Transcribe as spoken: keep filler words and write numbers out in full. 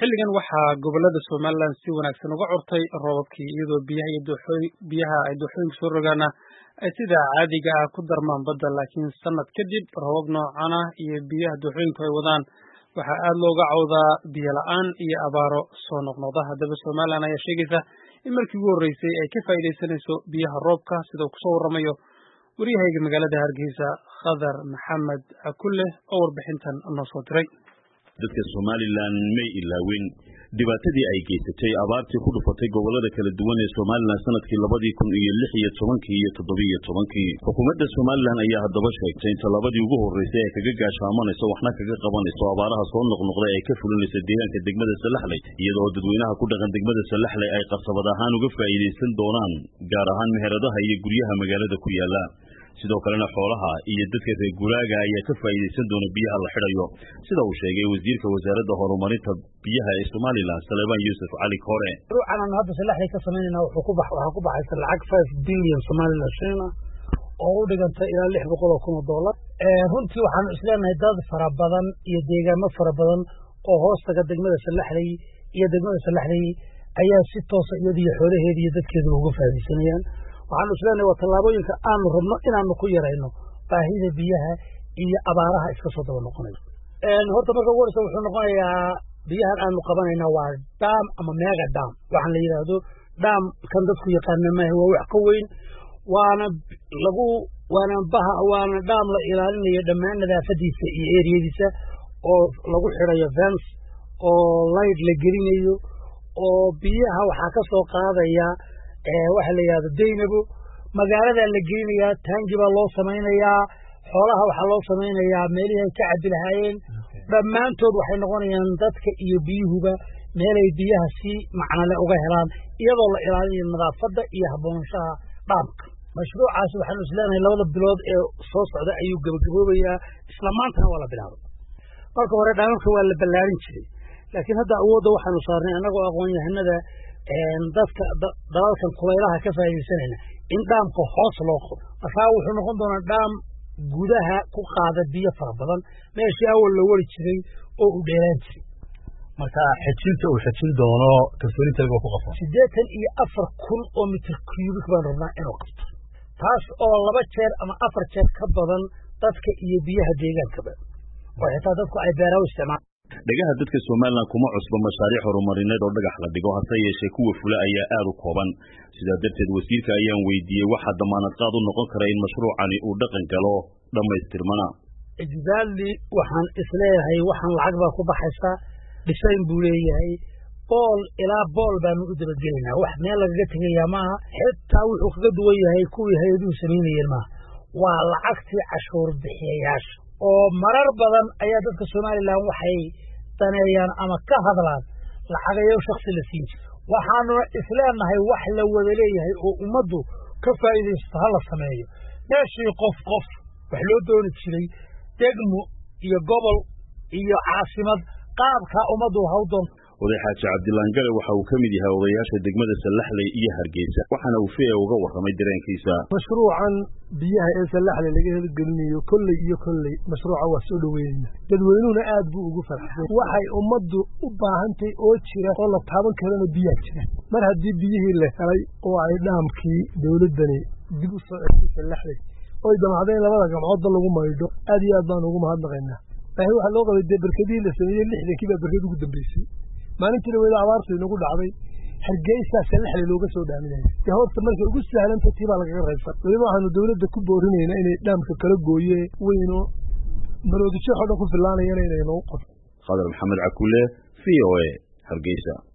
xilligan waxaa gobolada Somaliland si wanaagsan uga curtay roobabkii iyadoo biyaha iyo dooxooy biyaha ay dooxooyinka soo rogaana ay sida caadiga ah ku darmaan badda laakiin sanad kadib roobab noocan ah iyo biyaha dooxooyinku ay wadaan waxaa aad looga cawdaa biyo la'aan iyo abaaro soo noqnoqda haddaba Somaliland ayaa sheegaysa in markii ugu horeysay ay ka faa'iideysanayso biyaha roobka sida uu kusoo waramayo wariyahayga magaalada Hargeysa Khadar Maxamed Akulle oo warbixintan noo soo diray dadka Somaliland may ilaawin dhibaatadii ay geysatay abaartii ku dhufatay gobolada kala duwan ee Somaliland sanadkii labadii kun iyo lix iyo tobankii iyo toddoba iyo tobankii xukuumadda Somaliland ayaa haddaba sheegtay in talabadii ugu horeysay ay kaga gaashaamanayso waxna kaga qabanayso abaaraha soo noqnoqday ay ka fulinayso deegaanka degmada Salaxley iyadoo dadweynaha ku dhaqan degmada Salaxley ay qarsabad ahaan uga faa'iideysan doonaan gaar ahaan meheradaha iyo guryaha magaalada ku yaala sidoo kalena xoolaha iyo dadka reer guraaga ayaa ka faa'iideysan doona biyaha la xirayo sida uu sheegay wasiirka wasaaradda horumarinta biyaha ee Somaliland Salebaan Yuusuf Cali Kore ruuxan hadda Salaxley ka sameynayna wuxuu ku baxay waxa ku baxay lacag five billion Somaliland shilling oo u dhiganta ilaa lix boqol oo kun oo dollar ee runtii waxaan isleenahay dad fara badan iyo deegaano fara badan oo hoostaga degmada Salaxley iyo degmada Salaxley ayaa si toos ah iyadii xoolaheeda iyo dadkeedu uga faa'iideysanayaan waxaan isleenahay waa tallaabooyinka aan rabno inaanu ku yareyno baahida biyaha iyo abaaraha iska soo daba noqonay een horta marka ugu horeysa wuxuu noqonayaa biyahan aanu qabanayna waa dam ama mega dam waxaan la yiraahdo dam kan dadku yaqaanaan ma waa wax ka weyn waana lagu waana baha waana dam la ilaalinayo dhammaan nadaafadiisa iyo eeriyadiisa oo lagu xirayo fence oo light la gelinayo oo biyaha waxa ka soo qaadaya ee waxa la yiraahdo deynabo magaalada la geeynayaa taangi baa loo sameeyaa xoolaha waxa loo sameeyaa meelaha ka cabbi lahaayeen dhamaantood waxay noqonayaan dadka iyo biyuhuba meelay biyaha si macna leh uga helaan iyadoo la ilaalinayo nadaafadda iyo haboonanshaha dhaamka mashruucaas waxaan isleenahay labada bilood ee soo socda ayuu gabagaboobayaa isla maantana waa la bilaabay marka hore dhaamka waa la ballaarin jiray laakiin hadda awoodda waxaanu saarnay anagoo aqoon yahanada een dadka dalalkan kulaylaha ka faa'iideysanayna in dhaamka hoos loo qodo marka wuxuu noqon doonaa dhaam gudaha ku qaada biyo fara badan meeshii awal loo wari jiray oo u dheeraan jiray marka xajinta uu xajin doono kalsoonida lagu qabto siddeetan iyo afar kun oo mitir cubic baan rabnaa inuu qabto taas oo laba jeer ama afar jeer ka badan dadka iyo biyaha deegaanka oo xitaa dadku ay beeraha isticmaalaan dhagaha dadka Somaliland kuma cusbo mashaariic horumarineed oo dhagax la dhigo hase yeeshee kuwa fula ayaa aad u kooban sida darteed wasiirka ayaan weydiiyay waxa damaanad qaad u noqon kara in mashruucani uu dhaqan galo dhamaystirmana ijbaali waxaan isleeyahay waxaan lacag baa ku baxaysa design buu leeyahay bool ilaa bool baanu u dabagelinaa wax meel laga tagayaa maaha xitaa wuxuu kaga duwan yahay kuwii hay'aduhu sameynayeen maaha waa lacagtii cashuur bixiyayaasha oo marar badan ayaa dadka Somaliland waxay taneeyaan ama ka hadlaan lacagayo shakhsi la siin waxaanu isleenahay wax la wada leeyahay oo ummaddu ka faa'iideysto hal sameeyo meeshii qof qof wax loo dooni jiray degmo iyo gobol iyo caasimad qaabka ummaddu hawdoon oday xaaji Cabdilaan Gale waxa uu kamid yahay odayaasha degmada Salaxley iyo Hargeysa waxaana uu fiye uga warramay dareenkiisa mashruucan biyaha ee Salaxley laga hirgelinayo kulli iyo kulli mashruuca waa soo dhaweeyna dadweynuhuna aad buu ugu farxay waxay ummaddu u baahantay oo jira oo la taaban karana biyaha jira mar haddii biyihii la helay oo ay dhaamkii dawladani dib u soo celisay Salaxley oo jamacadeen labada gamcood lagu maydho aad iyo aad baan ugu mahadnaqaynaa baahi waxa loo qabay barkadii la sameeyay lixdankii baa barkad ugu dambeysay maalintii wada abaartu inagu dhacday Hargeysa Salaxley looga soo dhaaminay ee horta markii ugu sahlan tahay baa laga reebay waliba waxaanu dawladda ku boorineynaa inay dhaamka kala gooye weyno maroodijo xoolo ku filaanayeen inay noo qodo Khadar Maxamed Akulle V O A Hargeysa.